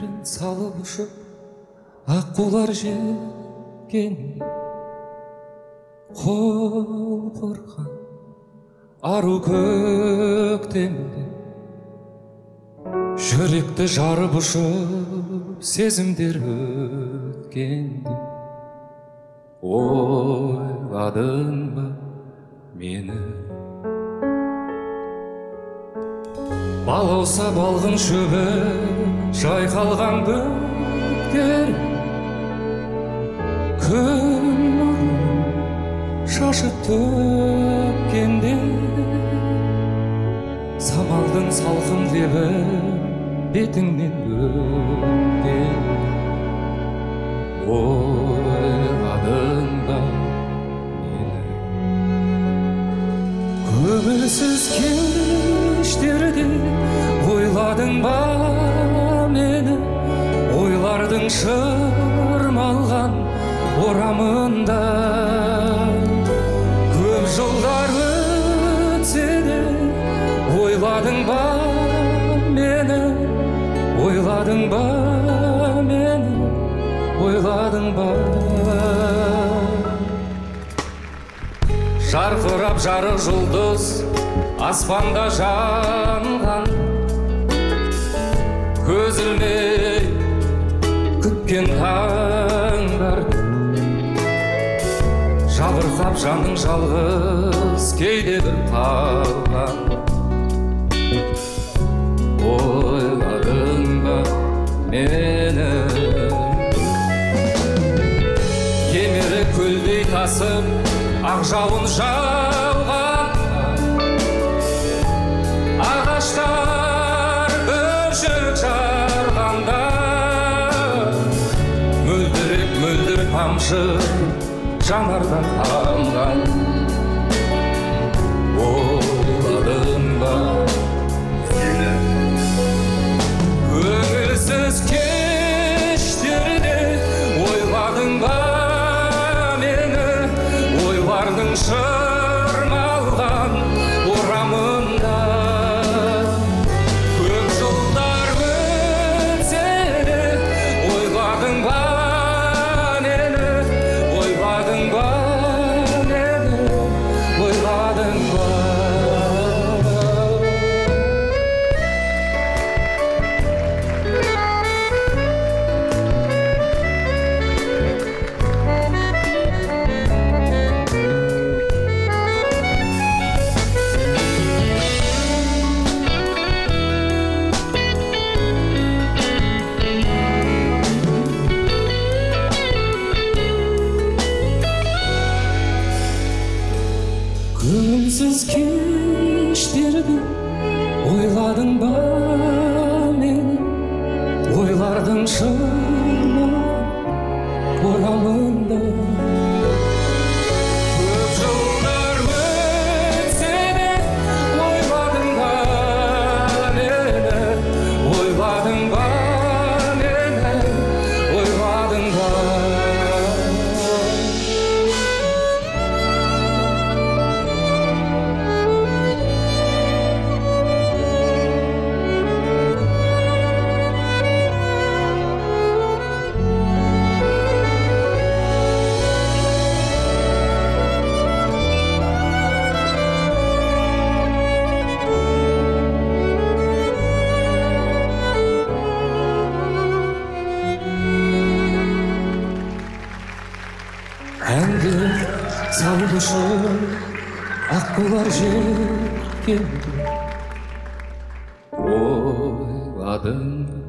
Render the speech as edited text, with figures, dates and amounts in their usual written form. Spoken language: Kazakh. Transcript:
кемерін салып ұшып аққулар жеккен құлпырған ару көктемде жүректі жарып ұшып сезімдер өткенде ойладың ба мені? Балауса балғын шөбі жайқалған бөктер, күн шашып төккенде самалдың салқын лебі бетіңнен өткен. Ойладың ба мені? Көңілсіз кештерде ойладың ба мені? Ойлардың шырмалған орамында көп жылдар өтсе де ойладың ба мені? Ойладың ба мені? Ойладың ба? Жарқырап жарық жұлдыз аспанда жанған, көз ілмей күткен таңдарды жабырқап жаның жалғыз кейде бір қалған. Ойладың ба мені? Кемері көлдей тасып ақ жауын жауған, ағаштар бүршік жарғанда мөлдір тамшы жанардан тамған. Ойладың ба мені? Көңілсіз кештерде ойладың ба мені? Ойлардың шырмалған орамында көп жылдар өтсе де ойладың ба мені? Ойладың ба мені? Ойладың ба? Көңілсіз кештерде ойладың ба мені? Ойлардың шырмалған орамында көп жылдар өтсе де ойладың ба мені? Ойладың ба мені? Ойладың ба? Әнді салып ұшып аққулар жеккенде ойладың